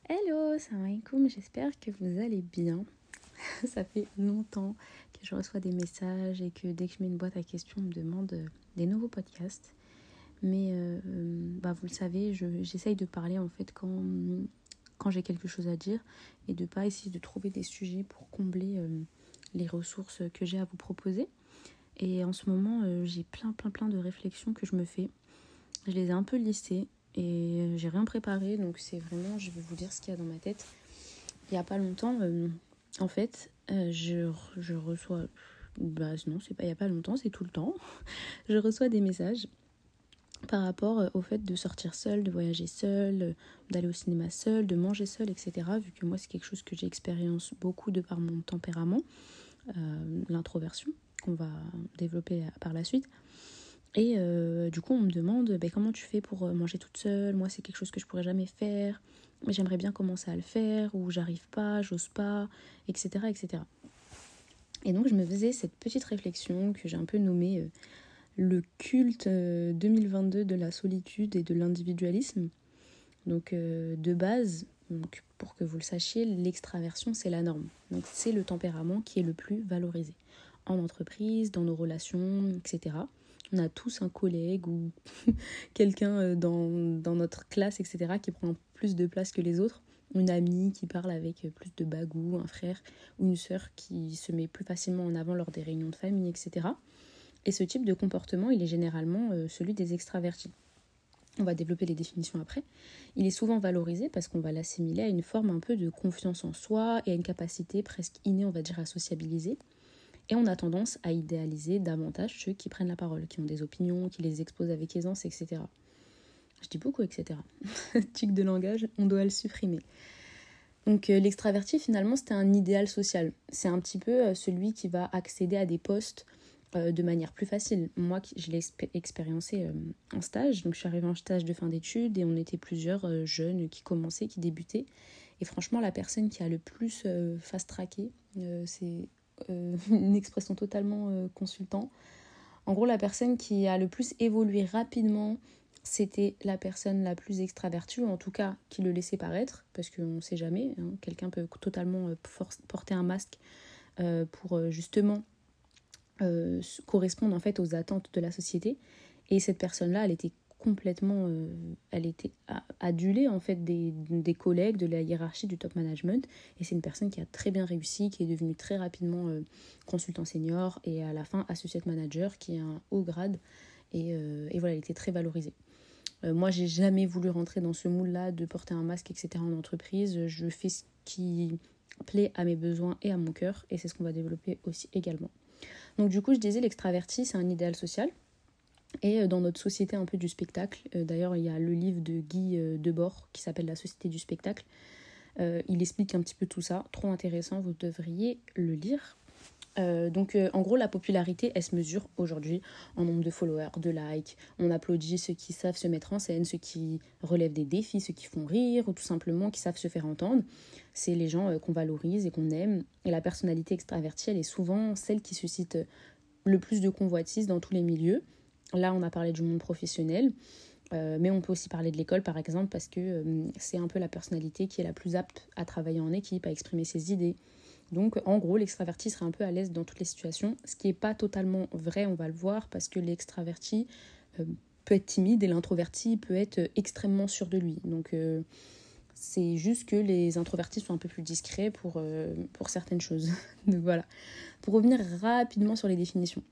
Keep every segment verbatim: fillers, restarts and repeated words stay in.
Hello, salam alaikum, j'espère que vous allez bien. Ça fait longtemps que je reçois des messages et que dès que je mets une boîte à questions, on me demande euh, des nouveaux podcasts. Mais euh, bah, vous le savez, je, j'essaye de parler en fait quand, quand j'ai quelque chose à dire et de ne pas essayer de trouver des sujets pour combler euh, les ressources que j'ai à vous proposer. Et en ce moment, euh, j'ai plein plein plein de réflexions que je me fais. Je les ai un peu listées et j'ai rien préparé, donc c'est vraiment, je vais vous dire ce qu'il y a dans ma tête. Il n'y a pas longtemps, euh, en fait, euh, je, je reçois, bah non, c'est pas il n'y a pas longtemps, c'est tout le temps, je reçois des messages par rapport au fait de sortir seule, de voyager seule, d'aller au cinéma seule, de manger seule, et cetera. Vu que moi, c'est quelque chose que j'expérience beaucoup de par mon tempérament, euh, l'introversion, qu'on va développer par la suite. Et euh, du coup, on me demande bah, comment tu fais pour manger toute seule. Moi, c'est quelque chose que je pourrais jamais faire, mais j'aimerais bien commencer à le faire, ou j'arrive pas, j'ose pas, et cetera, et cetera. Et donc, je me faisais cette petite réflexion que j'ai un peu nommée euh, le culte euh, deux mille vingt-deux de la solitude et de l'individualisme. Donc, euh, de base, donc, pour que vous le sachiez, l'extraversion, c'est la norme. Donc, c'est le tempérament qui est le plus valorisé en entreprise, dans nos relations, et cetera. On a tous un collègue ou quelqu'un dans, dans notre classe, et cetera, qui prend plus de place que les autres. Une amie qui parle avec plus de bagou, un frère ou une sœur qui se met plus facilement en avant lors des réunions de famille, et cetera. Et ce type de comportement, il est généralement euh, celui des extravertis. On va développer les définitions après. Il est souvent valorisé parce qu'on va l'assimiler à une forme un peu de confiance en soi et à une capacité presque innée, on va dire, à sociabiliser. Et on a tendance à idéaliser davantage ceux qui prennent la parole, qui ont des opinions, qui les exposent avec aisance, et cetera. Je dis beaucoup, et cetera. Tic de langage, on doit le supprimer. Donc euh, l'extraverti, finalement, c'était un idéal social. C'est un petit peu euh, celui qui va accéder à des postes euh, de manière plus facile. Moi, je l'ai expé- expériencé euh, en stage. Donc je suis arrivée en stage de fin d'études et on était plusieurs euh, jeunes qui commençaient, qui débutaient. Et franchement, la personne qui a le plus euh, fast-tracké, euh, c'est... Euh, une expression totalement euh, consultant. En gros, la personne qui a le plus évolué rapidement, c'était la personne la plus extravertie, ou en tout cas qui le laissait paraître, parce qu'on ne sait jamais, hein, quelqu'un peut totalement euh, force, porter un masque euh, pour euh, justement euh, correspondre en fait aux attentes de la société. Et cette personne-là, elle était complètement, euh, elle était adulée en fait des, des collègues, de la hiérarchie du top management, et c'est une personne qui a très bien réussi, qui est devenue très rapidement euh, consultant senior et à la fin associate manager, qui est un haut grade, et, euh, et voilà, elle était très valorisée. Euh, moi, j'ai jamais voulu rentrer dans ce moule-là de porter un masque, et cetera en entreprise. Je fais ce qui plaît à mes besoins et à mon cœur, et c'est ce qu'on va développer aussi également. Donc du coup, je disais, l'extraverti, c'est un idéal social. Et dans notre société un peu du spectacle, euh, d'ailleurs il y a le livre de Guy euh, Debord qui s'appelle La société du spectacle, euh, il explique un petit peu tout ça, trop intéressant, vous devriez le lire. Euh, donc euh, en gros la popularité elle se mesure aujourd'hui en nombre de followers, de likes, on applaudit ceux qui savent se mettre en scène, ceux qui relèvent des défis, ceux qui font rire ou tout simplement qui savent se faire entendre. C'est les gens euh, qu'on valorise et qu'on aime, et la personnalité extravertie elle est souvent celle qui suscite le plus de convoitises dans tous les milieux. Là, on a parlé du monde professionnel, euh, mais on peut aussi parler de l'école, par exemple, parce que euh, c'est un peu la personnalité qui est la plus apte à travailler en équipe, à exprimer ses idées. Donc, en gros, l'extraverti sera un peu à l'aise dans toutes les situations, ce qui n'est pas totalement vrai, on va le voir, parce que l'extraverti euh, peut être timide et l'introverti peut être extrêmement sûr de lui. Donc, euh, c'est juste que les introvertis sont un peu plus discrets pour, euh, pour certaines choses. Donc, voilà. Pour revenir rapidement sur les définitions.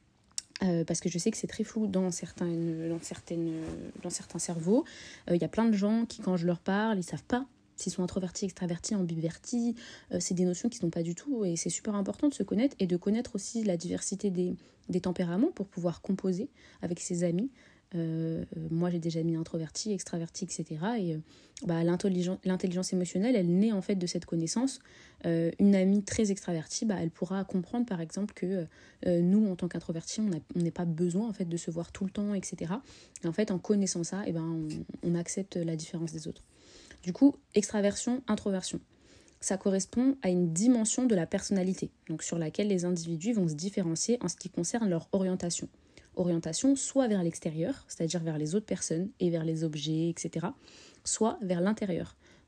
Euh, parce que je sais que c'est très flou dans certains, dans certaines, dans certains cerveaux. Il euh, y a plein de gens qui, quand je leur parle, ils ne savent pas s'ils sont introvertis, extravertis, ambivertis. Euh, c'est des notions qu'ils n'ont pas du tout, et c'est super important de se connaître et de connaître aussi la diversité des, des tempéraments pour pouvoir composer avec ses amis. Euh, moi, j'ai des amis introvertis, extravertis, et cetera. Et euh, bah, l'intelligence, l'intelligence émotionnelle, elle naît en fait de cette connaissance. Euh, une amie très extravertie, bah, elle pourra comprendre par exemple que euh, nous, en tant qu'introvertis, on n'a pas besoin en fait de se voir tout le temps, et cetera. Et en fait, en connaissant ça, eh ben, on, on accepte la différence des autres. Du coup, extraversion, introversion. Ça correspond à une dimension de la personnalité, donc sur laquelle les individus vont se différencier en ce qui concerne leur orientation. Orientation soit vers l'extérieur, c'est-à-dire vers les autres personnes et vers les objets, et cetera, soit vers l'intérieur,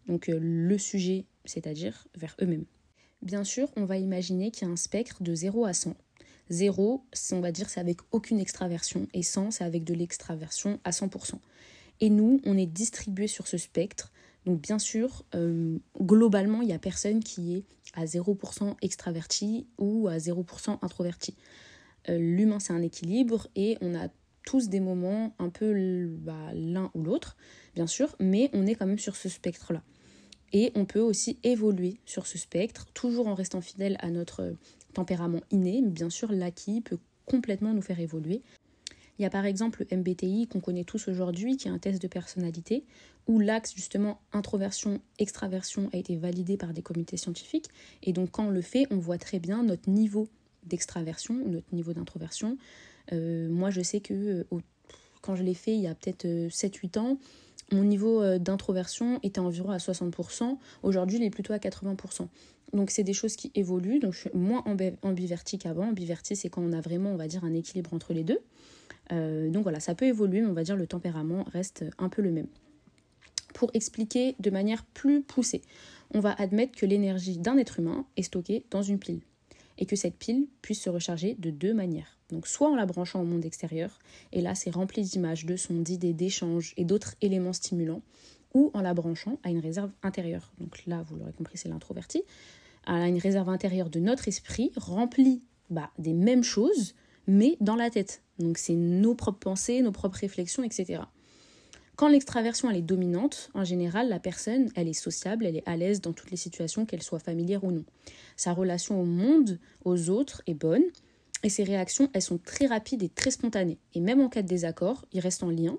donc euh, le sujet, c'est-à-dire vers eux-mêmes. Bien sûr, on va imaginer qu'il y a un spectre de zéro à cent. zéro, on va dire, c'est avec aucune extraversion, et cent, c'est avec de l'extraversion à cent pour cent. Et nous, on est distribués sur ce spectre. Donc bien sûr, euh, globalement, il n'y a personne qui est à zéro pour cent extraverti ou à zéro pour cent introverti. Euh, l'humain, c'est un équilibre et on a tous des moments un peu bah, l'un ou l'autre, bien sûr, mais on est quand même sur ce spectre-là. Et on peut aussi évoluer sur ce spectre, toujours en restant fidèle à notre tempérament inné, mais bien sûr, l'acquis peut complètement nous faire évoluer. Il y a par exemple le M B T I qu'on connaît tous aujourd'hui, qui est un test de personnalité, où l'axe justement introversion-extraversion a été validé par des comités scientifiques. Et donc quand on le fait, on voit très bien notre niveau d'extraversion, notre niveau d'introversion. Euh, moi je sais que euh, quand je l'ai fait il y a peut-être euh, sept huit ans, mon niveau euh, d'introversion était environ à soixante pour cent. Aujourd'hui il est plutôt à quatre-vingts pour cent. Donc c'est des choses qui évoluent, donc je suis moins ambivertie qu'avant. Ambivertie, c'est quand on a vraiment, on va dire, un équilibre entre les deux. Euh, donc voilà, ça peut évoluer, mais on va dire le tempérament reste un peu le même. Pour expliquer de manière plus poussée, on va admettre que l'énergie d'un être humain est stockée dans une pile et que cette pile puisse se recharger de deux manières. Donc soit en la branchant au monde extérieur, et là c'est rempli d'images, de sons, d'idées, d'échanges et d'autres éléments stimulants, ou en la branchant à une réserve intérieure. Donc là, vous l'aurez compris, c'est l'introverti, à une réserve intérieure de notre esprit remplie bah, des mêmes choses, mais dans la tête. Donc c'est nos propres pensées, nos propres réflexions, et cetera. Quand l'extraversion elle est dominante, en général, la personne, elle est sociable, elle est à l'aise dans toutes les situations, qu'elle soit familière ou non. Sa relation au monde, aux autres, est bonne, et ses réactions, elles sont très rapides et très spontanées. Et même en cas de désaccord, il reste en lien.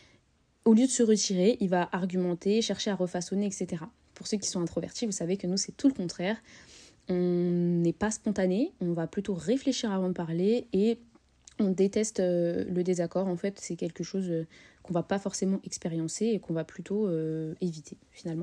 Au lieu de se retirer, il va argumenter, chercher à refaçonner, et cetera. Pour ceux qui sont introvertis, vous savez que nous, c'est tout le contraire. On n'est pas spontané, on va plutôt réfléchir avant de parler et on déteste euh, le désaccord. En fait, c'est quelque chose euh, qu'on va pas forcément expériencer et qu'on va plutôt euh, éviter finalement.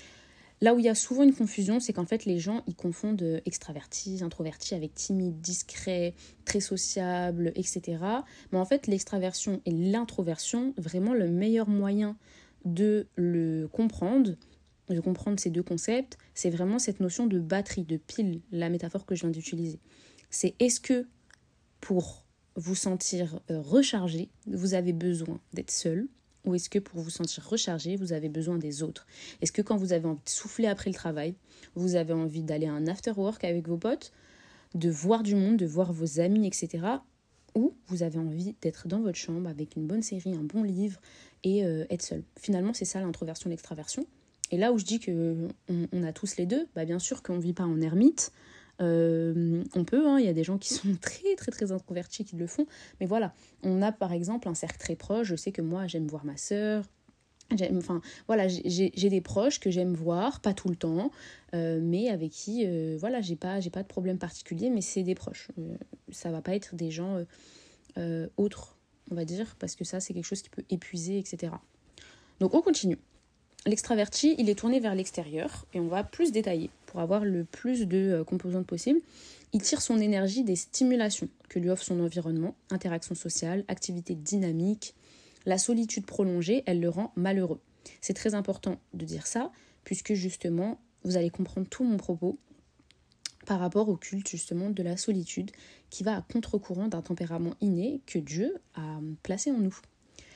Là où il y a souvent une confusion, c'est qu'en fait les gens ils confondent extravertis, introvertis avec timide, discret, très sociable, et cetera. Mais en fait l'extraversion et l'introversion, vraiment le meilleur moyen de le comprendre, de comprendre ces deux concepts, c'est vraiment cette notion de batterie, de pile, la métaphore que je viens d'utiliser. C'est est-ce que pour vous sentir rechargé, vous avez besoin d'être seul, ou est-ce que pour vous sentir rechargé, vous avez besoin des autres? Est-ce que quand vous avez envie de souffler après le travail, vous avez envie d'aller à un after-work avec vos potes, de voir du monde, de voir vos amis, et cetera. Ou vous avez envie d'être dans votre chambre avec une bonne série, un bon livre et euh, être seul? Finalement, c'est ça l'introversion, l'extraversion. Et là où je dis qu'on on a tous les deux, bah bien sûr qu'on ne vit pas en ermite. Euh, on peut, hein, il y a des gens qui sont très très très introvertis qui le font, mais voilà, on a par exemple un cercle très proche. Je sais que moi j'aime voir ma sœur, j'aime, enfin voilà, j'ai, j'ai des proches que j'aime voir, pas tout le temps, euh, mais avec qui euh, voilà, j'ai pas, j'ai pas de problème particulier, mais c'est des proches, euh, ça va pas être des gens euh, euh, autres, on va dire, parce que ça c'est quelque chose qui peut épuiser, etc. Donc on continue. L'extraverti, il est tourné vers l'extérieur et on va plus détailler pour avoir le plus de euh, composantes possibles. Il tire son énergie des stimulations que lui offre son environnement, interactions sociales, activités dynamiques. La solitude prolongée, elle le rend malheureux. C'est très important de dire ça, puisque justement, vous allez comprendre tout mon propos par rapport au culte justement de la solitude qui va à contre-courant d'un tempérament inné que Dieu a placé en nous.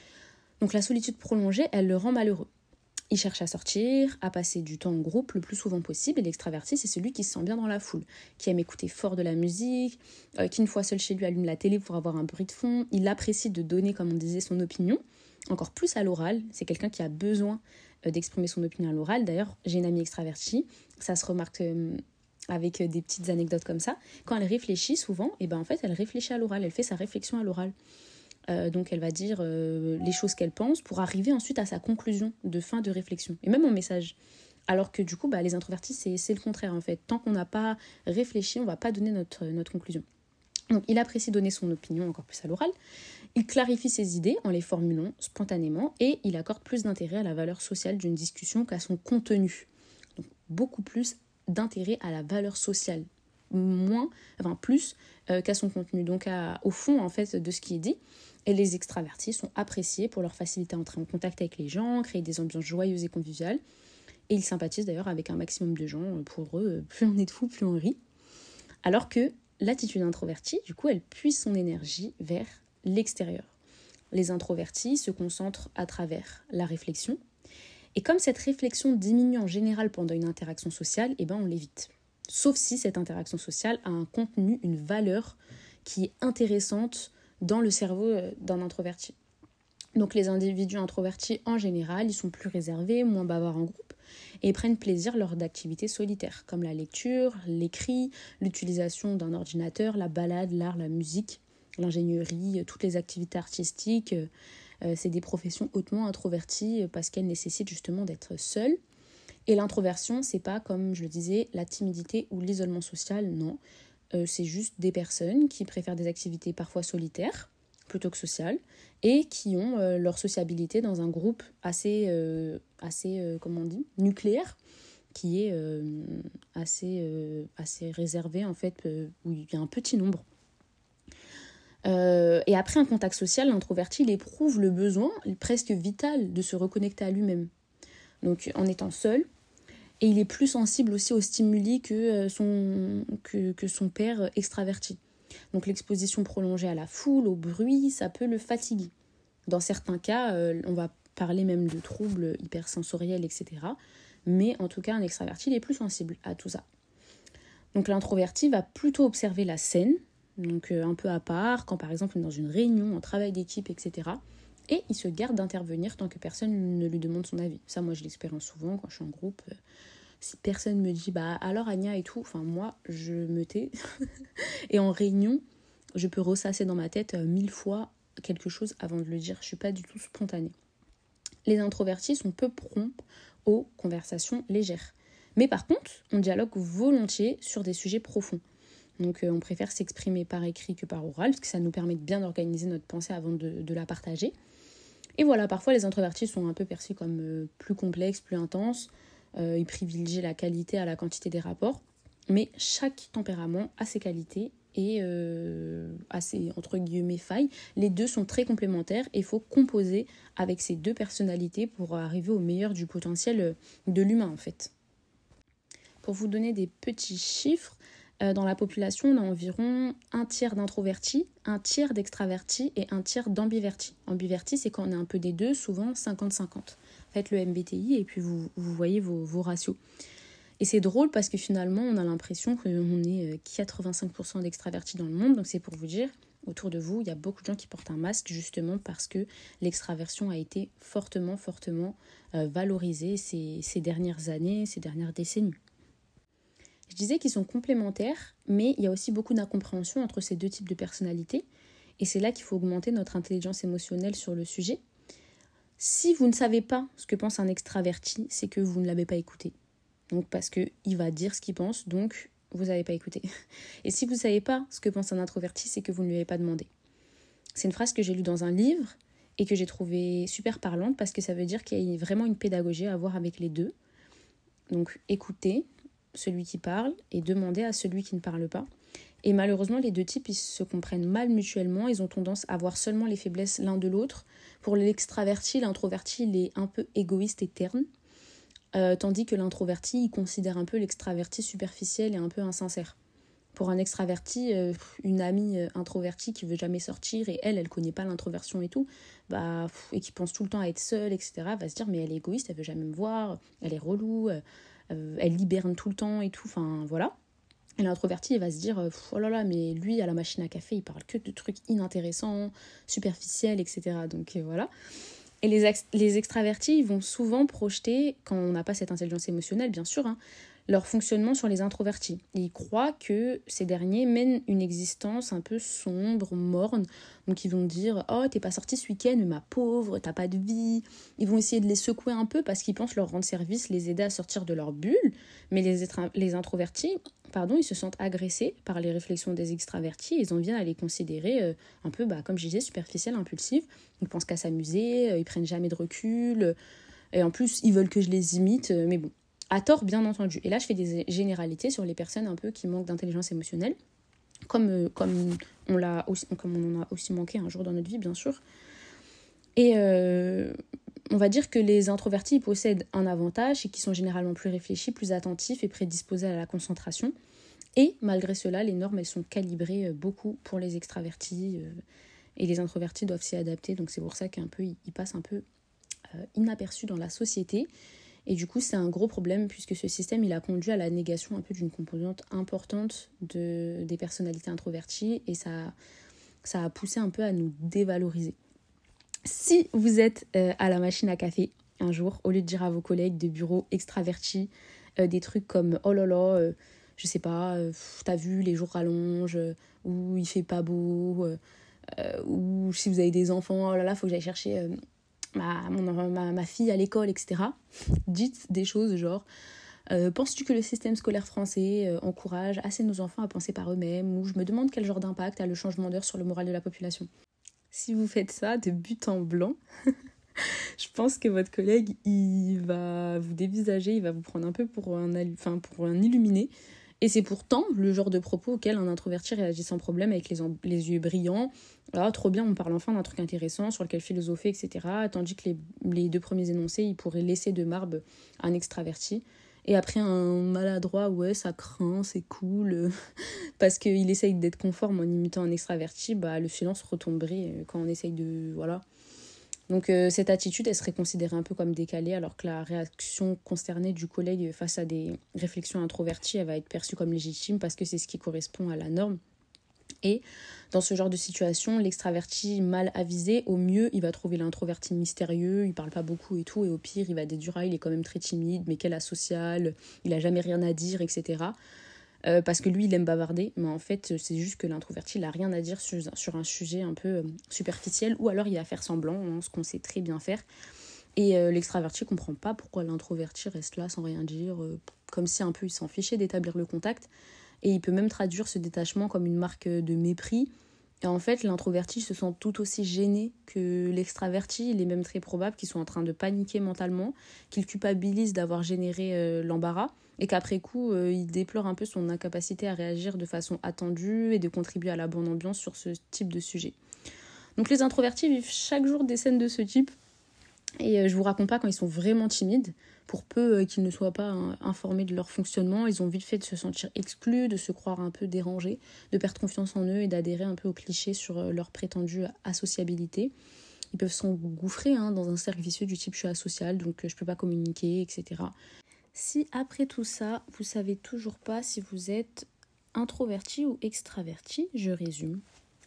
Donc la solitude prolongée, elle le rend malheureux. Il cherche à sortir, à passer du temps en groupe le plus souvent possible. Et l'extraverti, c'est celui qui se sent bien dans la foule, qui aime écouter fort de la musique, euh, qui une fois seul chez lui allume la télé pour avoir un bruit de fond. Il apprécie de donner, comme on disait, son opinion, encore plus à l'oral. C'est quelqu'un qui a besoin euh, d'exprimer son opinion à l'oral. D'ailleurs, j'ai une amie extravertie, ça se remarque euh, avec des petites anecdotes comme ça. Quand elle réfléchit souvent, et ben en fait, elle réfléchit à l'oral, elle fait sa réflexion à l'oral. Euh, donc elle va dire euh, les choses qu'elle pense pour arriver ensuite à sa conclusion de fin de réflexion, et même en message. Alors que du coup, bah, les introvertis, c'est, c'est le contraire en fait. Tant qu'on n'a pas réfléchi, on ne va pas donner notre, notre conclusion. Donc il apprécie donner son opinion encore plus à l'oral. Il clarifie ses idées en les formulant spontanément et il accorde plus d'intérêt à la valeur sociale d'une discussion qu'à son contenu. Donc beaucoup plus d'intérêt à la valeur sociale, moins, enfin plus euh, qu'à son contenu. Donc à, au fond en fait de ce qui est dit. Et les extravertis sont appréciés pour leur facilité à entrer en contact avec les gens, créer des ambiances joyeuses et conviviales. et ils sympathisent d'ailleurs avec un maximum de gens. Pour eux, plus on est de fous, plus on rit. Alors que l'attitude introvertie, du coup, elle puise son énergie vers l'extérieur. Les introvertis se concentrent à travers la réflexion. Et comme cette réflexion diminue en général pendant une interaction sociale, eh ben on l'évite. Sauf si cette interaction sociale a un contenu, une valeur qui est intéressante dans le cerveau d'un introverti. Donc les individus introvertis, en général, ils sont plus réservés, moins bavards en groupe, et ils prennent plaisir lors d'activités solitaires, comme la lecture, l'écrit, l'utilisation d'un ordinateur, la balade, l'art, la musique, l'ingénierie, toutes les activités artistiques. Euh, c'est des professions hautement introverties parce qu'elles nécessitent justement d'être seules. Et l'introversion, c'est pas, comme je le disais, la timidité ou l'isolement social, non. Euh, c'est juste des personnes qui préfèrent des activités parfois solitaires plutôt que sociales et qui ont euh, leur sociabilité dans un groupe assez, euh, assez euh, comment on dit, nucléaire, qui est euh, assez, euh, assez réservé en fait, euh, où il y a un petit nombre. Euh, et après un contact social, l'introverti il éprouve le besoin presque vital de se reconnecter à lui-même. Donc en étant seul, et il est plus sensible aussi aux stimuli que son, que, que son père extraverti. Donc l'exposition prolongée à la foule, au bruit, ça peut le fatiguer. Dans certains cas, euh, on va parler même de troubles hypersensoriels, et cetera. Mais en tout cas, un extraverti il est plus sensible à tout ça. Donc l'introverti va plutôt observer la scène, donc euh, un peu à part, quand par exemple on est dans une réunion, en travail d'équipe, et cetera. Et il se garde d'intervenir tant que personne ne lui demande son avis. Ça, moi, je l'expérience souvent quand je suis en groupe. Euh, si personne me dit, bah alors Anya et tout, enfin moi, je me tais. Et en réunion, je peux ressasser dans ma tête euh, mille fois quelque chose avant de le dire. Je suis pas du tout spontanée. Les introvertis sont peu prompts aux conversations légères. Mais par contre, on dialogue volontiers sur des sujets profonds. Donc euh, on préfère s'exprimer par écrit que par oral, parce que ça nous permet de bien organiser notre pensée avant de, de la partager. Et voilà, parfois les introvertis sont un peu perçus comme euh, plus complexes, plus intenses. Euh, ils privilégient la qualité à la quantité des rapports. Mais chaque tempérament a ses qualités et euh, a ses, entre guillemets, failles. Les deux sont très complémentaires et il faut composer avec ces deux personnalités pour arriver au meilleur du potentiel de l'humain, en fait. Pour vous donner des petits chiffres, euh, dans la population, on a environ un tiers d'introvertis, un tiers d'extravertis et un tiers d'ambivertis. Ambivertis, c'est quand on est un peu des deux, souvent cinquante cinquante. Faites le M B T I et puis vous, vous voyez vos, vos ratios. Et c'est drôle parce que finalement, on a l'impression qu'on est quatre-vingt-cinq pour cent d'extravertis dans le monde. Donc c'est pour vous dire, autour de vous, il y a beaucoup de gens qui portent un masque justement parce que l'extraversion a été fortement, fortement euh, valorisée ces, ces dernières années, ces dernières décennies. Je disais qu'ils sont complémentaires, mais il y a aussi beaucoup d'incompréhension entre ces deux types de personnalités. Et c'est là qu'il faut augmenter notre intelligence émotionnelle sur le sujet. Si vous ne savez pas ce que pense un extraverti, c'est que vous ne l'avez pas écouté. Donc parce qu'il va dire ce qu'il pense, donc vous n'avez pas écouté. Et si vous ne savez pas ce que pense un introverti, c'est que vous ne lui avez pas demandé. C'est une phrase que j'ai lue dans un livre et que j'ai trouvée super parlante parce que ça veut dire qu'il y a vraiment une pédagogie à avoir avec les deux. Donc écoutez celui qui parle et demander à celui qui ne parle pas. Et malheureusement, les deux types, ils se comprennent mal mutuellement. Ils ont tendance à voir seulement les faiblesses l'un de l'autre. Pour l'extraverti, l'introverti, il est un peu égoïste et terne. Euh, tandis que l'introverti, il considère un peu l'extraverti superficiel et un peu insincère. Pour un extraverti, euh, une amie introvertie qui veut jamais sortir et elle, elle connaît pas l'introversion et tout, bah, et qui pense tout le temps à être seule, et cetera, va se dire mais elle est égoïste, elle veut jamais me voir, elle est relou, euh, elle liberne tout le temps et tout, enfin voilà. Et l'introverti, il va se dire oh là là, mais lui, à la machine à café, il parle que de trucs inintéressants, superficiels, et cetera. Donc euh, voilà. Et les, ex- les extravertis, ils vont souvent projeter, quand on n'a pas cette intelligence émotionnelle, bien sûr, hein, leur fonctionnement sur les introvertis. Et ils croient que ces derniers mènent une existence un peu sombre, morne. Donc ils vont dire « Oh, t'es pas sorti ce week-end, mais ma pauvre, t'as pas de vie ». Ils vont essayer de les secouer un peu parce qu'ils pensent leur rendre service, les aider à sortir de leur bulle. Mais les, extra- les introvertis, pardon, ils se sentent agressés par les réflexions des extravertis. Ils en viennent à les considérer euh, un peu, bah, comme je disais, superficielles, impulsives. Ils pensent qu'à s'amuser, euh, ils prennent jamais de recul. Euh, et en plus, ils veulent que je les imite, euh, mais bon. À tort, bien entendu. Et là, je fais des généralités sur les personnes un peu qui manquent d'intelligence émotionnelle, comme, euh, comme, on, l'a aussi, comme on en a aussi manqué un jour dans notre vie, bien sûr. Et euh, on va dire que les introvertis ils possèdent un avantage, c'est qu'ils sont généralement plus réfléchis, plus attentifs et prédisposés à la concentration. Et malgré cela, les normes elles sont calibrées beaucoup pour les extravertis euh, et les introvertis doivent s'y adapter. Donc c'est pour ça qu'un peu ils passent un peu euh, inaperçus dans la société. Et du coup, c'est un gros problème puisque ce système il a conduit à la négation un peu d'une composante importante de, des personnalités introverties et ça, ça a poussé un peu à nous dévaloriser. Si vous êtes euh, à la machine à café un jour, au lieu de dire à vos collègues de bureau extravertis euh, des trucs comme « oh là là, euh, je sais pas, euh, t'as vu, les jours rallongent, euh, ou il fait pas beau, euh, euh, ou si vous avez des enfants, oh là là, faut que j'aille chercher euh, ma, mon, ma, ma fille à l'école, et cetera » Dites des choses genre euh, « penses-tu que le système scolaire français euh, encourage assez nos enfants à penser par eux-mêmes » ou « je me demande quel genre d'impact a le changement d'heure sur le moral de la population ». Si vous faites ça de but en blanc, je pense que votre collègue, il va vous dévisager, il va vous prendre un peu pour un, enfin, pour un illuminé. Et c'est pourtant le genre de propos auquel un introverti réagit sans problème avec les, en- les yeux brillants. Ah, trop bien, on parle enfin d'un truc intéressant sur lequel philosopher, et cetera. Tandis que les, les deux premiers énoncés, ils pourraient laisser de marbre un extraverti. Et après un maladroit, ouais, ça craint, c'est cool, parce qu'il essaye d'être conforme en imitant un extraverti, bah, le silence retomberait quand on essaye de... Voilà. Donc euh, cette attitude, elle serait considérée un peu comme décalée, alors que la réaction consternée du collègue face à des réflexions introverties, elle va être perçue comme légitime parce que c'est ce qui correspond à la norme. Et dans ce genre de situation, l'extraverti mal avisé, au mieux, il va trouver l'introverti mystérieux, il parle pas beaucoup et tout, et au pire, il va déduire, ah, il est quand même très timide, mais quel asocial, il a jamais rien à dire, et cetera. Euh, parce que lui, il aime bavarder, mais en fait, c'est juste que l'introverti, il a rien à dire sur, sur un sujet un peu euh, superficiel, ou alors il va faire semblant, hein, ce qu'on sait très bien faire. Et euh, l'extraverti comprend pas pourquoi l'introverti reste là sans rien dire, euh, comme si un peu il s'en fichait d'établir le contact. Et il peut même traduire ce détachement comme une marque de mépris. Et en fait, l'introverti se sent tout aussi gêné que l'extraverti. Il est même très probable qu'il soit en train de paniquer mentalement, qu'il culpabilise d'avoir généré euh, l'embarras, et qu'après coup, euh, il déplore un peu son incapacité à réagir de façon attendue et de contribuer à la bonne ambiance sur ce type de sujet. Donc les introvertis vivent chaque jour des scènes de ce type. Et euh, je vous raconte pas quand ils sont vraiment timides, pour peu euh, qu'ils ne soient pas hein, informés de leur fonctionnement, ils ont vite fait de se sentir exclus, de se croire un peu dérangés, de perdre confiance en eux et d'adhérer un peu aux clichés sur euh, leur prétendue asociabilité. Ils peuvent s'engouffrer hein, dans un cercle vicieux du type je suis asocial, donc euh, je peux pas communiquer, et cetera. Si après tout ça, vous savez toujours pas si vous êtes introverti ou extraverti, je résume.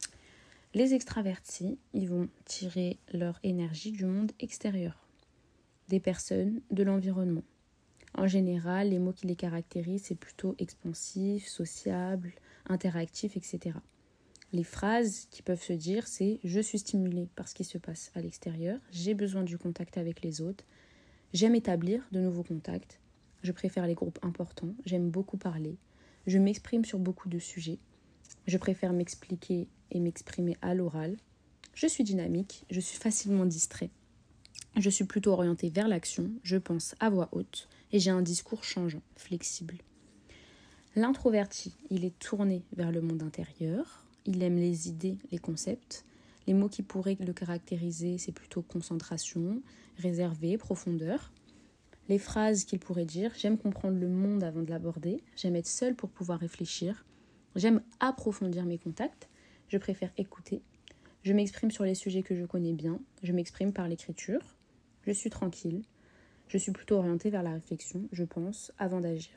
Les extravertis, ils vont tirer leur énergie du monde extérieur, des personnes, de l'environnement. En général, les mots qui les caractérisent, c'est plutôt expansif, sociable, interactif, et cetera. Les phrases qui peuvent se dire, c'est « je suis stimulé par ce qui se passe à l'extérieur, j'ai besoin du contact avec les autres, j'aime établir de nouveaux contacts, je préfère les groupes importants, j'aime beaucoup parler, je m'exprime sur beaucoup de sujets, je préfère m'expliquer et m'exprimer à l'oral. Je suis dynamique, je suis facilement distrait. Je suis plutôt orientée vers l'action, je pense à voix haute et j'ai un discours changeant, flexible. L'introverti, il est tourné vers le monde intérieur, il aime les idées, les concepts. Les mots qui pourraient le caractériser, c'est plutôt concentration, réservé, profondeur. Les phrases qu'il pourrait dire, j'aime comprendre le monde avant de l'aborder, j'aime être seule pour pouvoir réfléchir, j'aime approfondir mes contacts, je préfère écouter, je m'exprime sur les sujets que je connais bien, je m'exprime par l'écriture, je suis tranquille, je suis plutôt orientée vers la réflexion, je pense, avant d'agir.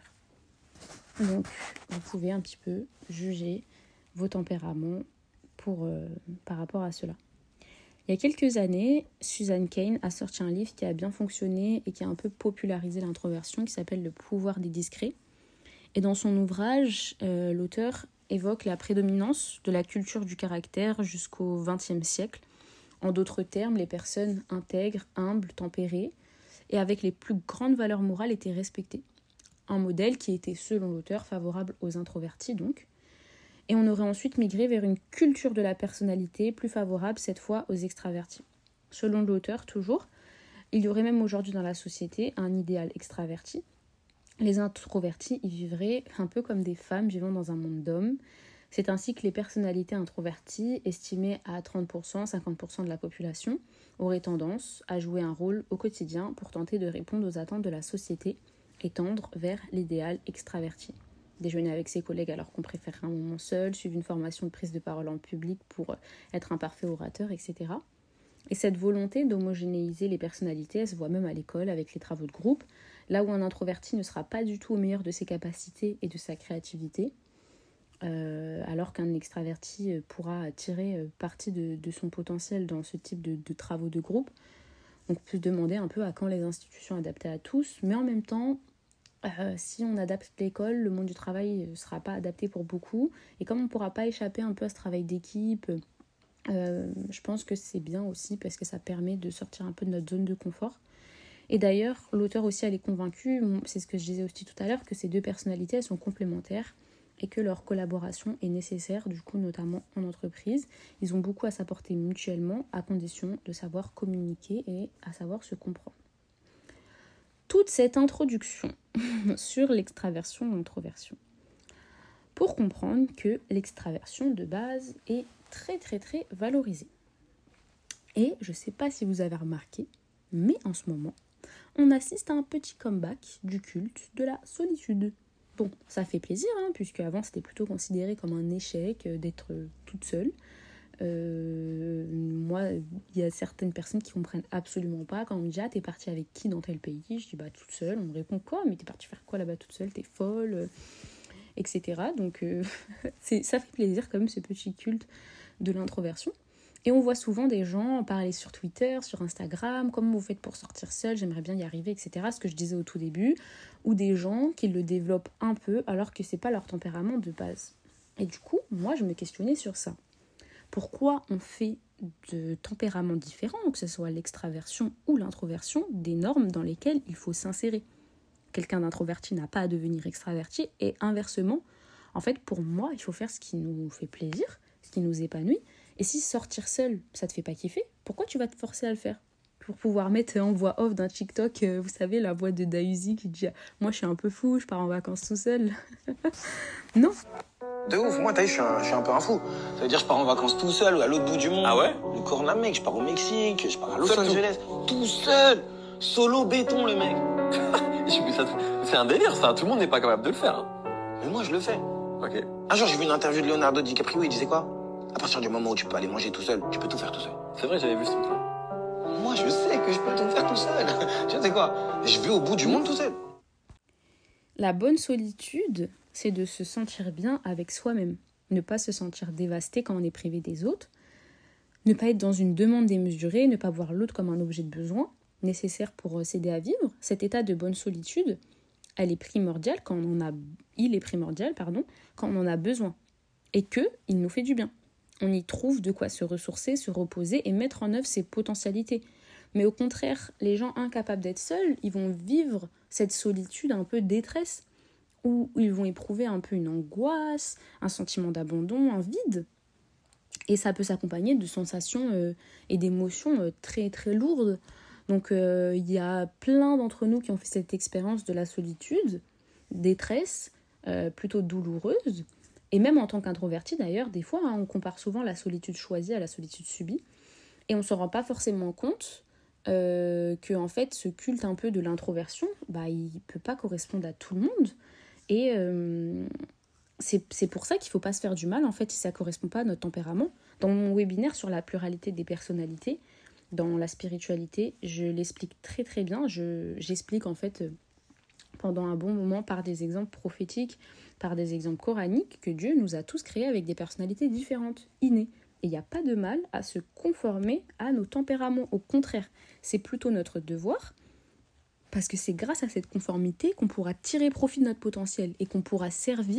Donc, vous pouvez un petit peu juger vos tempéraments pour, euh, par rapport à cela. Il y a quelques années, Susan Cain a sorti un livre qui a bien fonctionné et qui a un peu popularisé l'introversion, qui s'appelle « Le pouvoir des discrets ». Et dans son ouvrage, euh, l'auteur évoque la prédominance de la culture du caractère jusqu'au vingtième siècle. En d'autres termes, les personnes intègres, humbles, tempérées et avec les plus grandes valeurs morales étaient respectées. Un modèle qui était, selon l'auteur, favorable aux introvertis donc. Et on aurait ensuite migré vers une culture de la personnalité plus favorable cette fois aux extravertis. Selon l'auteur, toujours, il y aurait même aujourd'hui dans la société un idéal extraverti. Les introvertis y vivraient un peu comme des femmes vivant dans un monde d'hommes, C'est ainsi que les personnalités introverties, estimées à trente pour cent, cinquante pour cent de la population, auraient tendance à jouer un rôle au quotidien pour tenter de répondre aux attentes de la société et tendre vers l'idéal extraverti. Déjeuner avec ses collègues alors qu'on préfère un moment seul, suivre une formation de prise de parole en public pour être un parfait orateur, et cetera. Et cette volonté d'homogénéiser les personnalités, elle se voit même à l'école avec les travaux de groupe, là où un introverti ne sera pas du tout au meilleur de ses capacités et de sa créativité, euh, alors qu'un extraverti pourra tirer parti de, de son potentiel dans ce type de, de travaux de groupe. Donc on peut se demander un peu à quand les institutions adaptées à tous, mais en même temps, Euh, si on adapte l'école, le monde du travail ne sera pas adapté pour beaucoup. Et comme on ne pourra pas échapper un peu à ce travail d'équipe, euh, je pense que c'est bien aussi parce que ça permet de sortir un peu de notre zone de confort. Et d'ailleurs, l'auteur aussi, elle est convaincue, c'est ce que je disais aussi tout à l'heure, que ces deux personnalités, elles sont complémentaires et que leur collaboration est nécessaire, du coup, notamment en entreprise. Ils ont beaucoup à s'apporter mutuellement, à condition de savoir communiquer et à savoir se comprendre. Toute cette introduction sur l'extraversion ou l'introversion pour comprendre que l'extraversion de base est très très très valorisée. Et je ne sais pas si vous avez remarqué, mais en ce moment, on assiste à un petit comeback du culte de la solitude. Bon, ça fait plaisir, hein, puisque avant c'était plutôt considéré comme un échec d'être toute seule. Euh, moi, il y a certaines personnes qui comprennent absolument pas. Quand on me dit « Ah, t'es partie avec qui dans tel pays ?» Je dis « Bah, toute seule. » On me répond « Quoi ? Mais t'es partie faire quoi là-bas toute seule ? T'es folle ?» et cetera. Donc, euh, c'est, ça fait plaisir quand même, ce petit culte de l'introversion. Et on voit souvent des gens parler sur Twitter, sur Instagram, comment vous faites pour sortir seul, j'aimerais bien y arriver, et cetera. Ce que je disais au tout début. Ou des gens qui le développent un peu alors que c'est pas leur tempérament de base. Et du coup, moi, je me questionnais sur ça. Pourquoi on fait de tempéraments différents, que ce soit l'extraversion ou l'introversion, des normes dans lesquelles il faut s'insérer. Quelqu'un d'introverti n'a pas à devenir extraverti et inversement, en fait, pour moi, il faut faire ce qui nous fait plaisir, ce qui nous épanouit. Et si sortir seul, ça te fait pas kiffer, pourquoi tu vas te forcer à le faire ? Pour pouvoir mettre en voix off d'un TikTok, euh, vous savez, la voix de Dahuzi qui dit « Moi, je suis un peu fou, je pars en vacances tout seul. » Non. De ouf, moi, t'as vu, je suis un, je suis un peu un fou. Ça veut dire, je pars en vacances tout seul, à l'autre bout du monde. Ah ouais ? Le corona, mec, je pars au Mexique, je pars à Los Seul Angeles. Tout. tout seul. Solo béton, le mec. C'est un délire, ça. Tout le monde n'est pas capable de le faire. Hein. Mais moi, je le fais. Ok. Un jour, j'ai vu une interview de Leonardo DiCaprio, il disait quoi ? À partir du moment où tu peux aller manger tout seul, tu peux tout faire tout seul. C'est vrai, j'avais vu ce truc-là. Moi, je sais que je peux tout faire tout seul. Tu sais quoi ? Je vais au bout du monde tout seul. La bonne solitude, c'est de se sentir bien avec soi-même. Ne pas se sentir dévasté quand on est privé des autres. Ne pas être dans une demande démesurée, ne pas voir l'autre comme un objet de besoin nécessaire pour s'aider à vivre. Cet état de bonne solitude, elle est primordiale quand on en a, il est primordial, pardon, quand on en a besoin. Et que il nous fait du bien. On y trouve de quoi se ressourcer, se reposer et mettre en œuvre ses potentialités. Mais au contraire, les gens incapables d'être seuls, ils vont vivre cette solitude un peu détresse, où ils vont éprouver un peu une angoisse, un sentiment d'abandon, un vide. Et ça peut s'accompagner de sensations euh, et d'émotions euh, très très lourdes. Donc euh, il y a plein d'entre nous qui ont fait cette expérience de la solitude, détresse, euh, plutôt douloureuse. Et même en tant qu'introverti d'ailleurs, des fois, hein, on compare souvent la solitude choisie à la solitude subie. Et on ne se rend pas forcément compte euh, que en fait, ce culte un peu de l'introversion, bah, il ne peut pas correspondre à tout le monde. Et euh, c'est, c'est pour ça qu'il ne faut pas se faire du mal, en fait, si ça ne correspond pas à notre tempérament. Dans mon webinaire sur la pluralité des personnalités, dans la spiritualité, je l'explique très très bien. Je, j'explique en fait pendant un bon moment par des exemples prophétiques, par des exemples coraniques, que Dieu nous a tous créés avec des personnalités différentes, innées. Et il n'y a pas de mal à se conformer à nos tempéraments. Au contraire, c'est plutôt notre devoir, parce que c'est grâce à cette conformité qu'on pourra tirer profit de notre potentiel et qu'on pourra servir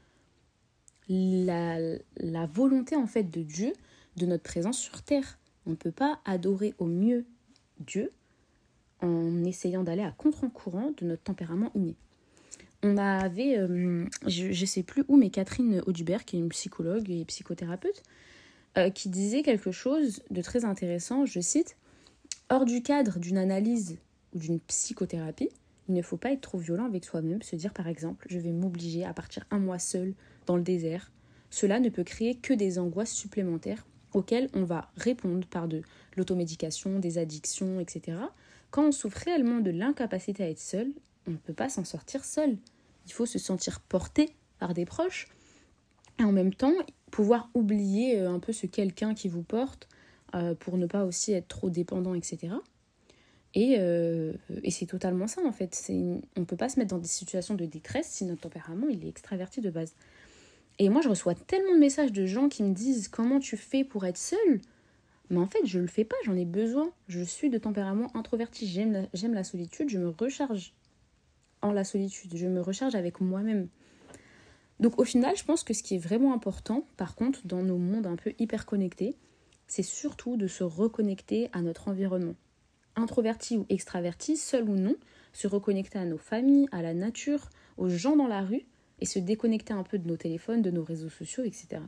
la, la volonté en fait de Dieu, de notre présence sur terre. On ne peut pas adorer au mieux Dieu en essayant d'aller à contre-courant de notre tempérament inné. On avait, euh, je ne sais plus où, mais Catherine Audubert, qui est une psychologue et psychothérapeute, euh, qui disait quelque chose de très intéressant, je cite, « Hors du cadre d'une analyse ou d'une psychothérapie, il ne faut pas être trop violent avec soi-même, se dire par exemple, je vais m'obliger à partir un mois seul dans le désert, cela ne peut créer que des angoisses supplémentaires auxquelles on va répondre par de l'automédication, des addictions, et cetera. Quand on souffre réellement de l'incapacité à être seul, on ne peut pas s'en sortir seul. Il faut se sentir porté par des proches et en même temps pouvoir oublier un peu ce quelqu'un qui vous porte euh, pour ne pas aussi être trop dépendant, et cetera. Et, euh, et c'est totalement ça en fait. C'est une... On ne peut pas se mettre dans des situations de détresse si notre tempérament il est extraverti de base. Et moi je reçois tellement de messages de gens qui me disent comment tu fais pour être seule. Mais en fait je ne le fais pas, j'en ai besoin. Je suis de tempérament introverti, j'aime la, j'aime la solitude, je me recharge en la solitude, je me recharge avec moi-même. Donc au final je pense que ce qui est vraiment important par contre dans nos mondes un peu hyper connectés, c'est surtout de se reconnecter à notre environnement. Introverti ou extraverti, seul ou non, se reconnecter à nos familles, à la nature, aux gens dans la rue et se déconnecter un peu de nos téléphones, de nos réseaux sociaux, et cetera.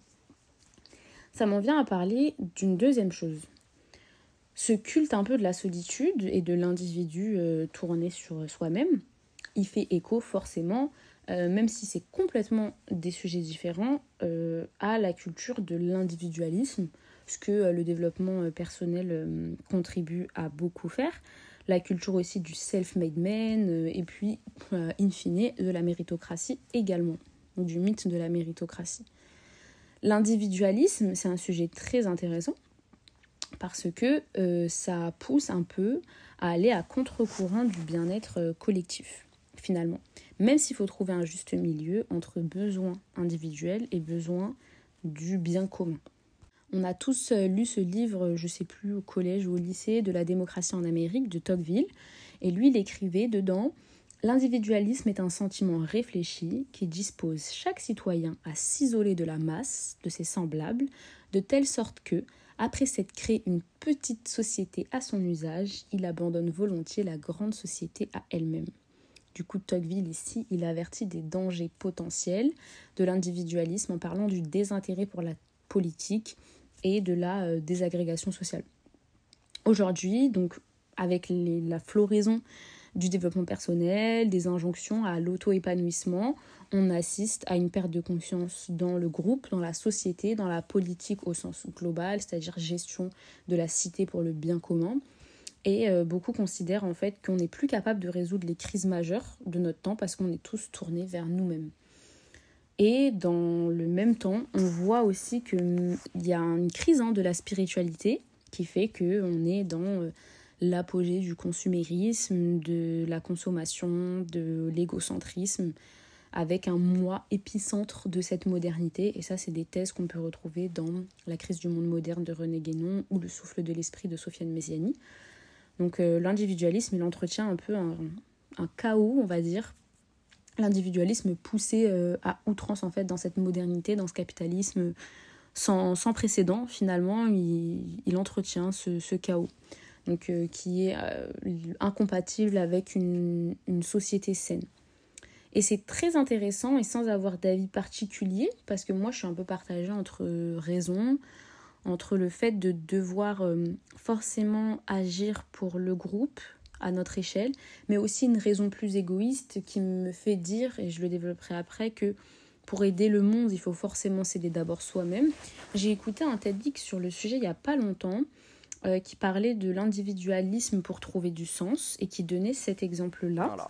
Ça m'en vient à parler d'une deuxième chose. Ce culte un peu de la solitude et de l'individu euh, tourné sur soi-même, il fait écho forcément, euh, même si c'est complètement des sujets différents, euh, à la culture de l'individualisme, ce que euh, le développement euh, personnel euh, contribue à beaucoup faire, la culture aussi du self-made man, euh, et puis, euh, in fine, de la méritocratie également, ou du mythe de la méritocratie. L'individualisme, c'est un sujet très intéressant, parce que euh, ça pousse un peu à aller à contre-courant du bien-être euh, collectif, finalement. Même s'il faut trouver un juste milieu entre besoins individuels et besoins du bien commun. On a tous lu ce livre, je ne sais plus, au collège ou au lycée, de la démocratie en Amérique, de Tocqueville. Et lui, il écrivait dedans « L'individualisme est un sentiment réfléchi qui dispose chaque citoyen à s'isoler de la masse, de ses semblables, de telle sorte que, après s'être créé une petite société à son usage, il abandonne volontiers la grande société à elle-même. » Du coup, Tocqueville, ici, il avertit des dangers potentiels de l'individualisme en parlant du désintérêt pour la politique et de la euh, désagrégation sociale. Aujourd'hui, donc, avec les, la floraison du développement personnel, des injonctions à l'auto-épanouissement, on assiste à une perte de confiance dans le groupe, dans la société, dans la politique au sens global, c'est-à-dire gestion de la cité pour le bien commun. Et euh, beaucoup considèrent en fait qu'on n'est plus capable de résoudre les crises majeures de notre temps parce qu'on est tous tournés vers nous-mêmes. Et dans le même temps, on voit aussi qu'il y a une crise hein, de la spiritualité qui fait qu'on est dans euh, l'apogée du consumérisme, de la consommation, de l'égocentrisme, avec un moi épicentre de cette modernité. Et ça, c'est des thèses qu'on peut retrouver dans La crise du monde moderne de René Guénon ou Le souffle de l'esprit de Sofiane Méziani. Donc euh, l'individualisme, il entretient un peu un, un chaos, on va dire, l'individualisme poussé euh, à outrance en fait dans cette modernité, dans ce capitalisme sans, sans précédent, finalement, il, il entretient ce, ce chaos. Donc, euh, qui est euh, incompatible avec une, une société saine. Et c'est très intéressant et sans avoir d'avis particulier, parce que moi je suis un peu partagée entre raison, entre le fait de devoir euh, forcément agir pour le groupe à notre échelle, mais aussi une raison plus égoïste qui me fait dire, et je le développerai après, que pour aider le monde, il faut forcément s'aider d'abord soi-même. J'ai écouté un TEDx sur le sujet il n'y a pas longtemps, euh, qui parlait de l'individualisme pour trouver du sens, et qui donnait cet exemple-là. Voilà.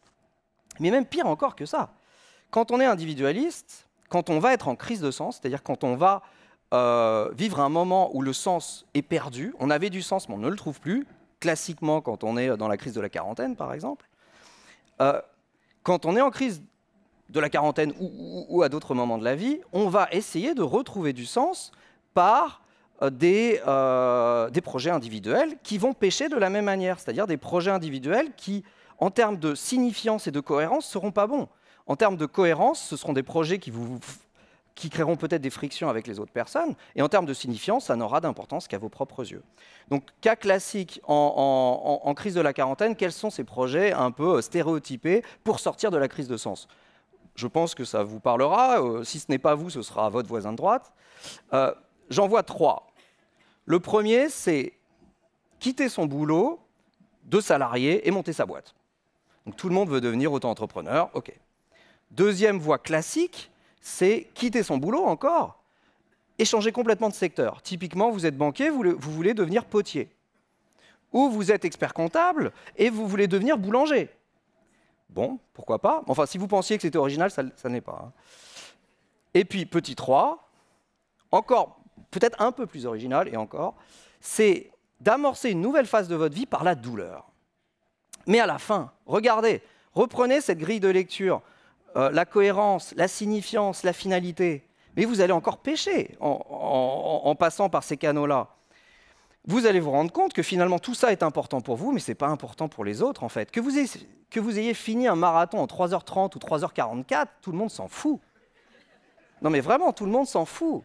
Mais même pire encore que ça, quand on est individualiste, quand on va être en crise de sens, c'est-à-dire quand on va euh, vivre un moment où le sens est perdu, on avait du sens mais on ne le trouve plus, classiquement quand on est dans la crise de la quarantaine par exemple, euh, quand on est en crise de la quarantaine ou, ou, ou à d'autres moments de la vie, on va essayer de retrouver du sens par euh, des, euh, des projets individuels qui vont pêcher de la même manière, c'est-à-dire des projets individuels qui, en termes de signifiance et de cohérence, ne seront pas bons. En termes de cohérence, ce seront des projets qui, vous, qui créeront peut-être des frictions avec les autres personnes, et en termes de signifiance, ça n'aura d'importance qu'à vos propres yeux. Donc, cas classique en, en, en, en crise de la quarantaine, quels sont ces projets un peu stéréotypés pour sortir de la crise de sens ? Je pense que ça vous parlera. Euh, si ce n'est pas vous, ce sera votre voisin de droite. Euh, J'en vois trois. Le premier, c'est quitter son boulot de salarié et monter sa boîte. Donc tout le monde veut devenir auto-entrepreneur, ok. Deuxième voie classique, c'est quitter son boulot encore et changer complètement de secteur. Typiquement, vous êtes banquier, vous, le, vous voulez devenir potier. Ou vous êtes expert comptable et vous voulez devenir boulanger. Bon, pourquoi pas. Enfin, si vous pensiez que c'était original, ça, ça n'est pas. Hein. Et puis, petit trois, encore peut-être un peu plus original, et encore, c'est d'amorcer une nouvelle phase de votre vie par la douleur. Mais à la fin, regardez, reprenez cette grille de lecture, euh, la cohérence, la signifiance, la finalité, mais vous allez encore pécher en, en, en passant par ces canaux-là. Vous allez vous rendre compte que finalement tout ça est important pour vous, mais ce n'est pas important pour les autres en fait. Que vous ayez, que vous ayez fini un marathon en trois heures trente ou trois heures quarante-quatre, tout le monde s'en fout. Non mais vraiment, tout le monde s'en fout.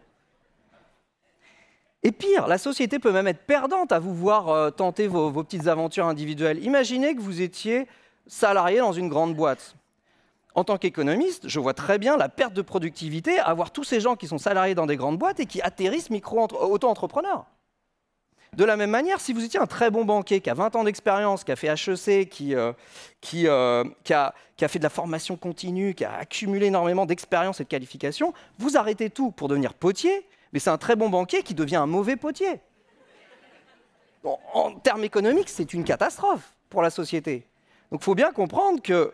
Et pire, la société peut même être perdante à vous voir euh, tenter vos, vos petites aventures individuelles. Imaginez que vous étiez salarié dans une grande boîte. En tant qu'économiste, je vois très bien la perte de productivité à voir tous ces gens qui sont salariés dans des grandes boîtes et qui atterrissent micro-auto-entrepreneurs. De la même manière, si vous étiez un très bon banquier qui a vingt ans d'expérience, qui a fait H E C, qui, euh, qui, euh, qui, a, qui a fait de la formation continue, qui a accumulé énormément d'expérience et de qualifications, vous arrêtez tout pour devenir potier, mais c'est un très bon banquier qui devient un mauvais potier. En, en termes économiques, c'est une catastrophe pour la société. Donc il faut bien comprendre que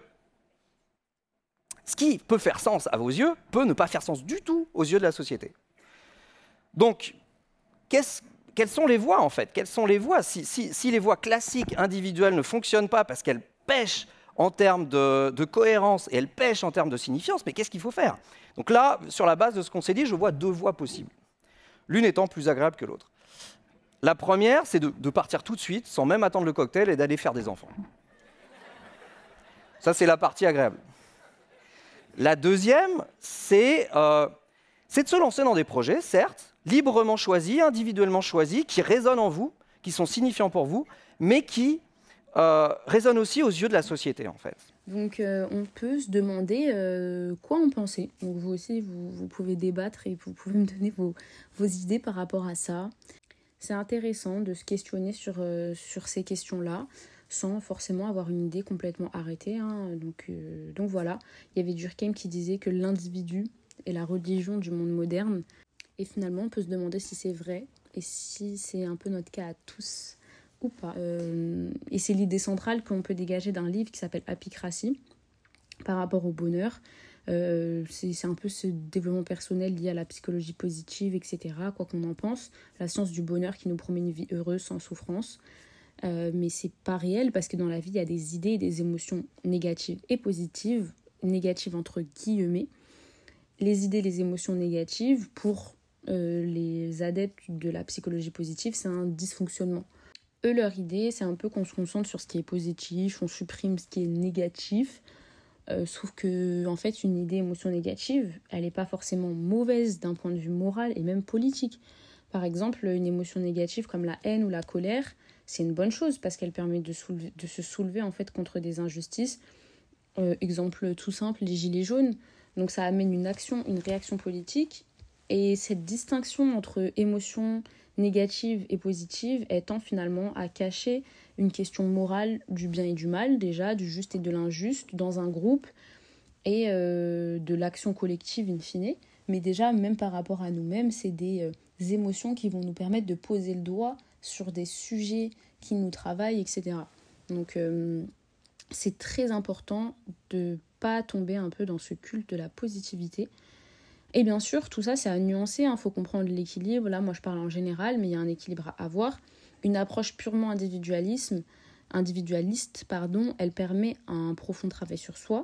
ce qui peut faire sens à vos yeux peut ne pas faire sens du tout aux yeux de la société. Donc, qu'est-ce Quelles sont les voies, en fait? Quelles sont les voies? Si, si, si les voies classiques, individuelles, ne fonctionnent pas parce qu'elles pêchent en termes de, de cohérence et elles pêchent en termes de signifiance, mais qu'est-ce qu'il faut faire? Donc là, sur la base de ce qu'on s'est dit, je vois deux voies possibles. L'une étant plus agréable que l'autre. La première, c'est de, de partir tout de suite, sans même attendre le cocktail, et d'aller faire des enfants. Ça, c'est la partie agréable. La deuxième, c'est euh, c'est de se lancer dans des projets, certes, librement choisis, individuellement choisis, qui résonnent en vous, qui sont signifiants pour vous, mais qui euh, résonnent aussi aux yeux de la société, en fait. Donc, euh, on peut se demander euh, quoi en penser. Donc, vous aussi, vous, vous pouvez débattre et vous pouvez me donner vos, vos idées par rapport à ça. C'est intéressant de se questionner sur, euh, sur ces questions-là, sans forcément avoir une idée complètement arrêtée. Hein. Donc, euh, donc voilà, il y avait Durkheim qui disait que l'individu est la religion du monde moderne. Et finalement, on peut se demander si c'est vrai et si c'est un peu notre cas à tous ou pas. Euh, et c'est l'idée centrale qu'on peut dégager d'un livre qui s'appelle Apicratie par rapport au bonheur. Euh, c'est, c'est un peu ce développement personnel lié à la psychologie positive, et cetera. Quoi qu'on en pense, la science du bonheur qui nous promet une vie heureuse sans souffrance. Euh, mais c'est pas réel parce que dans la vie, il y a des idées et des émotions négatives et positives, négatives entre guillemets. Les idées, les émotions négatives, pour euh, les adeptes de la psychologie positive, c'est un dysfonctionnement. Eux, leur idée, c'est un peu qu'on se concentre sur ce qui est positif, on supprime ce qui est négatif. Euh, sauf que, en fait, une idée, émotion négative, elle n'est pas forcément mauvaise d'un point de vue moral et même politique. Par exemple, une émotion négative comme la haine ou la colère, c'est une bonne chose parce qu'elle permet de, soulever, de se soulever en fait contre des injustices. Euh, exemple tout simple, les gilets jaunes. Donc ça amène une action, une réaction politique. Et cette distinction entre émotions négatives et positives étant finalement à cacher une question morale du bien et du mal, déjà, du juste et de l'injuste dans un groupe et euh, de l'action collective in fine. Mais déjà, même par rapport à nous-mêmes, c'est des euh, émotions qui vont nous permettre de poser le doigt sur des sujets qui nous travaillent, et cetera. Donc, euh, c'est très important de ne pas tomber un peu dans ce culte de la positivité. Et bien sûr, tout ça, c'est à nuancer. Il faut comprendre l'équilibre. Là, moi, je parle en général, mais il y a un équilibre à avoir. Une approche purement individualisme, individualiste, pardon, elle permet un profond travail sur soi.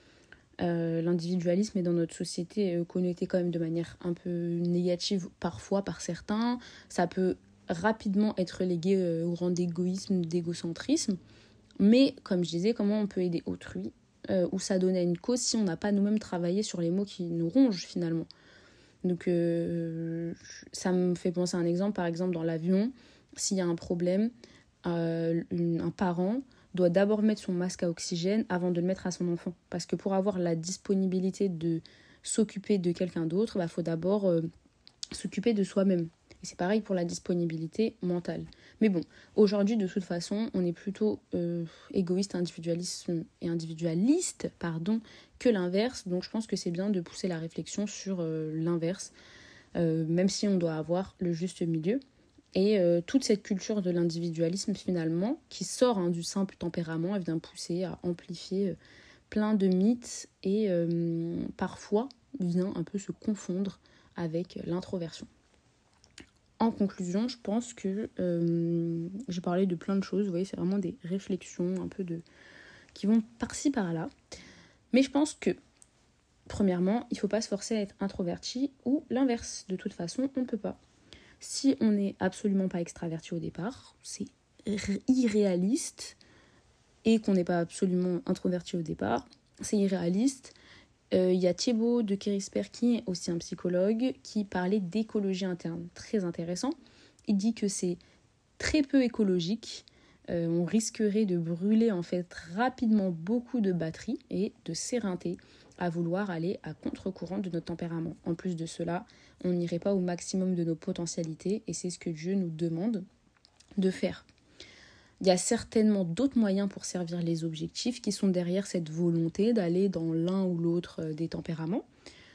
Euh, l'individualisme est dans notre société euh, connoté quand même de manière un peu négative parfois par certains. Ça peut rapidement être légué euh, au rang d'égoïsme, d'égocentrisme. Mais comme je disais, comment on peut aider autrui euh, ou s'adonner à une cause si on n'a pas nous-mêmes travaillé sur les mots qui nous rongent finalement. Donc euh, ça me fait penser à un exemple, par exemple dans l'avion, s'il y a un problème, euh, une, un parent doit d'abord mettre son masque à oxygène avant de le mettre à son enfant. Parce que pour avoir la disponibilité de s'occuper de quelqu'un d'autre, il bah, faut d'abord euh, s'occuper de soi-même. Et c'est pareil pour la disponibilité mentale. Mais bon, aujourd'hui, de toute façon, on est plutôt euh, égoïste, individualiste, et individualiste pardon, que l'inverse. Donc je pense que c'est bien de pousser la réflexion sur euh, l'inverse, euh, même si on doit avoir le juste milieu. Et euh, toute cette culture de l'individualisme, finalement, qui sort hein, du simple tempérament, elle vient pousser à amplifier euh, plein de mythes et euh, parfois vient un peu se confondre avec l'introversion. En conclusion, je pense que euh, j'ai parlé de plein de choses. Vous voyez, c'est vraiment des réflexions un peu de qui vont par-ci par-là. Mais je pense que, premièrement, il ne faut pas se forcer à être introverti ou l'inverse. De toute façon, on ne peut pas. Si on n'est absolument pas extraverti au départ, c'est irréaliste. Et qu'on n'est pas absolument introverti au départ, c'est irréaliste. Il euh, y a Thibaut de Kérisper, qui est aussi un psychologue, qui parlait d'écologie interne. Très intéressant. Il dit que c'est très peu écologique. Euh, on risquerait de brûler en fait rapidement beaucoup de batteries et de s'éreinter à vouloir aller à contre-courant de notre tempérament. En plus de cela, on n'irait pas au maximum de nos potentialités et c'est ce que Dieu nous demande de faire. Il y a certainement d'autres moyens pour servir les objectifs qui sont derrière cette volonté d'aller dans l'un ou l'autre des tempéraments.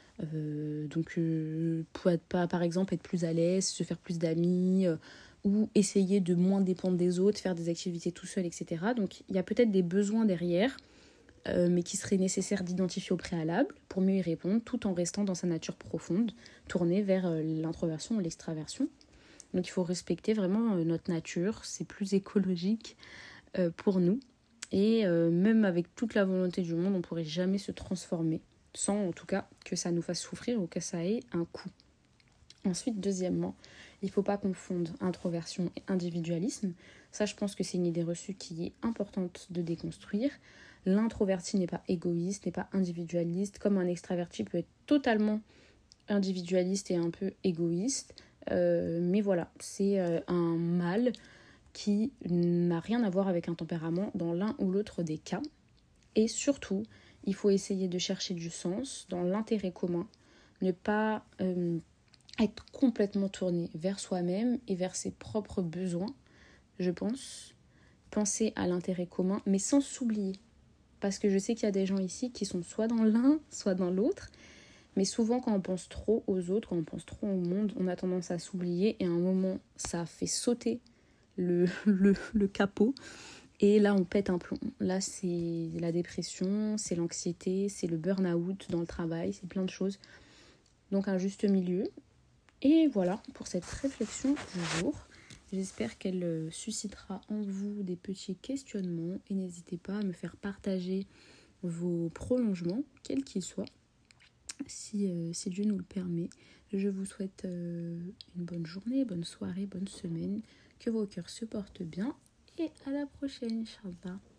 Euh, donc, euh, pour être, par exemple, être plus à l'aise, se faire plus d'amis, euh, ou essayer de moins dépendre des autres, faire des activités tout seul, et cetera. Donc, il y a peut-être des besoins derrière, euh, mais qui seraient nécessaires d'identifier au préalable pour mieux y répondre, tout en restant dans sa nature profonde, tournée vers euh, l'introversion ou l'extraversion. Donc il faut respecter vraiment notre nature, c'est plus écologique euh, pour nous. Et euh, même avec toute la volonté du monde, on ne pourrait jamais se transformer, sans en tout cas que ça nous fasse souffrir ou que ça ait un coût. Ensuite, deuxièmement, il ne faut pas confondre introversion et individualisme. Ça, je pense que c'est une idée reçue qui est importante de déconstruire. L'introverti n'est pas égoïste, n'est pas individualiste, comme un extraverti peut être totalement individualiste et un peu égoïste. Euh, mais voilà, c'est euh, un mal qui n'a rien à voir avec un tempérament dans l'un ou l'autre des cas. Et surtout, il faut essayer de chercher du sens dans l'intérêt commun, ne pas euh, être complètement tourné vers soi-même et vers ses propres besoins, je pense. Penser à l'intérêt commun, mais sans s'oublier. Parce que je sais qu'il y a des gens ici qui sont soit dans l'un, soit dans l'autre. Mais souvent, quand on pense trop aux autres, quand on pense trop au monde, on a tendance à s'oublier. Et à un moment, ça fait sauter le, le, le capot. Et là, on pète un plomb. Là, c'est la dépression, c'est l'anxiété, c'est le burn-out dans le travail, c'est plein de choses. Donc, un juste milieu. Et voilà pour cette réflexion du jour. J'espère qu'elle suscitera en vous des petits questionnements. Et n'hésitez pas à me faire partager vos prolongements, quels qu'ils soient. Si, euh, si Dieu nous le permet, je vous souhaite euh, une bonne journée, bonne soirée, bonne semaine, que vos cœurs se portent bien et à la prochaine, Inch'Allah.